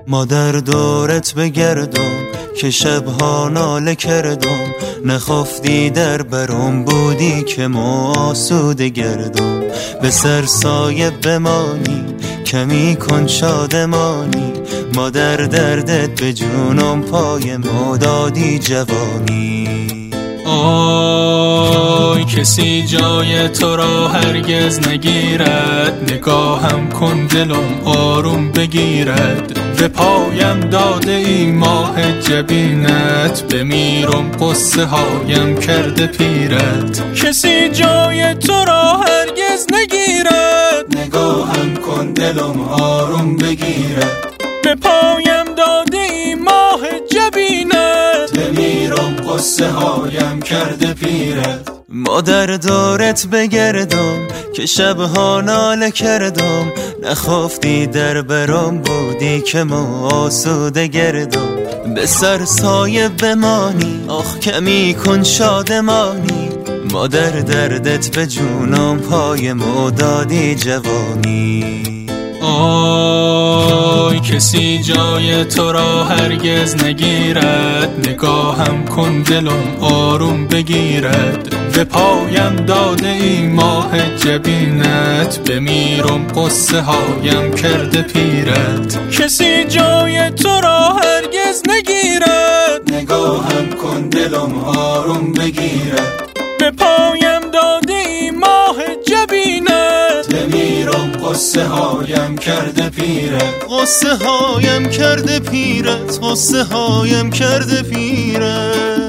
ما در دورت بگردم که شبها ناله کردم، نخفتی در برام بودی که ما آسوده گردم. به سر سایه بمانی کمی کن شادمانی، ما در دردت به جونم پای ما دادی جوانی. آی کسی جای تو را هرگز نگیرد، نگاهم کن دلم آروم بگیرد. به پایم داده ای ماه جبینت، بمیرم قصه هایم کرده پیرت. کسی جای تو را هرگز نگیرد، نگاهم کن دلم آروم بگیرد. به پایم داده ای ماه جبینت، بمیرم قصه هایم کرده پیرت. ما در دورت بگردم که شبها ناله کردم، نخفتی در برام بودی که ما آسوده گردم. به سر سایه بمانی آخ کمی کن شادمانی، ما در دردت به جونم پای ما دادی جوانی. آی کسی جای تو را هرگز نگیرد، نگاهم کن دلم آروم بگیرد. به پایم داده ای ماه جبینت، بمیرم قصه هایم کرده پیرت. کسی جای تو را هرگز نگیرد، نگاهم کن دلم آروم بگیرد. به پایم داده ای ماه جبینت، بمیرم قصه هایم کرده پیرت. قصه هایم کرده پیرت، قصه هایم کرده پیرت.